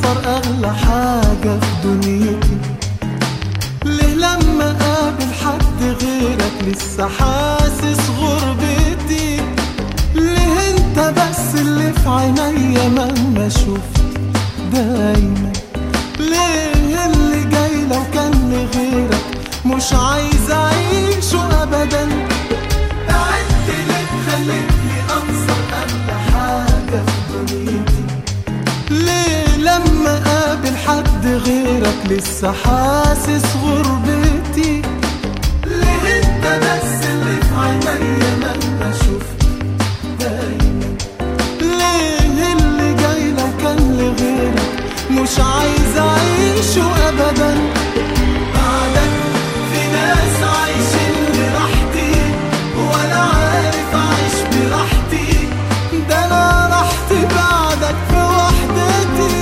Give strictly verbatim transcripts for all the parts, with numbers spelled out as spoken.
أكتر أغلى حاجة في دنيتي. ليه لما قابل حد غيرك لسه حاسس غربتي؟ ليه انت بس اللي في عينيا مهما شفت دايما؟ ليه اللي جاي لو كان لغيرك مش عايز اعيشه ابدا؟ بعدت ليه خلتني انصر اغلى حاجة في دنيتي؟ ليه لما قابل حد غيرك لسه حاسس غربتي؟ ليه انت بس اللي في عينيا مهما شفت دايما؟ ليه اللي جاي لو كان لغيرك مش عايز اعيشه ابدا؟ بعدك في ناس عايشين براحتي ولا عارف اعيش براحتي. ده انا راحتي بعدك في وحدتي.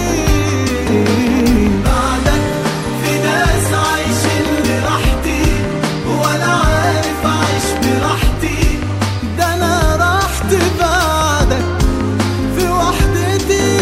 بعدك في ناس عايشين براحتي ولا عارف اعيش براحتي. ده انا راحتي بعدك في وحدتي.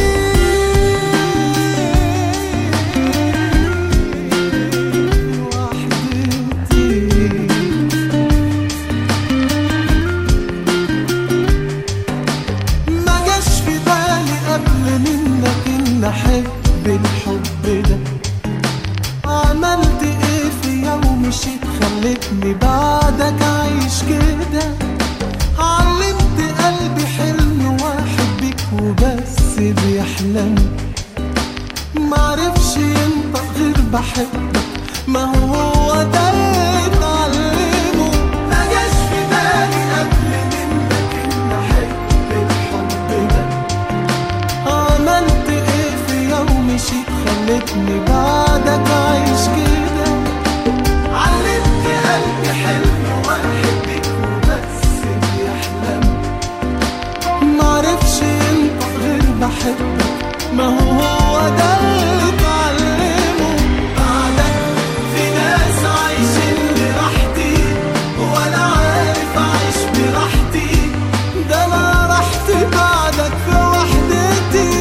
أحب الحب ده عملت ايه في يوم مشيت خلتني بعدك عايش كده؟ علمت قلبي حلم واحد بيك وبس بيحلم، معرفش ينطق غير بحبك. ما هو هو ده اللي اتعلمه. ما جاش في بالي قبل منك ان احب الحب ده. عملت ايه في يوم مشيت خلتني بعدك عايش كده؟ علمت قلبي حلم واحد بيك وبس بيحلم، معرفش ينطق غير بحبك. ما هو هو ده اللي اتعلمه. بعدك في ناس عايشين براحتي ولا عارف اعيش براحتي. ده انا راحتي بعدك في وحدتي.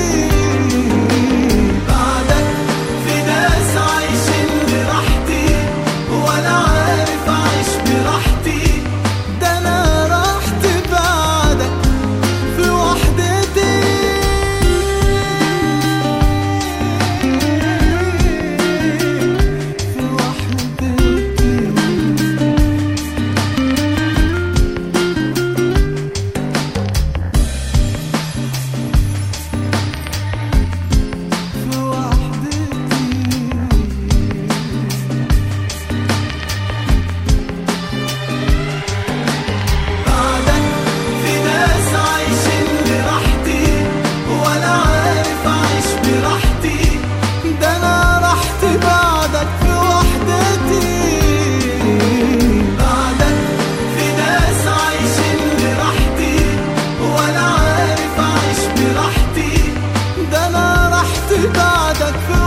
بعدك في ناس عايشين براحتي ولا عارف اعيش براحتي. ده انا راحتي بعدك في وحدتي. في وحدتي. في وحدتي. بعدك في ناس عايشين براحتي ولا عارف اعيش براحتي. ده انا راحتي بعدك في وحدتي. بعدك في ناس عايشين براحتي ولا عارف اعيش براحتي. ده انا راحتي بعدك في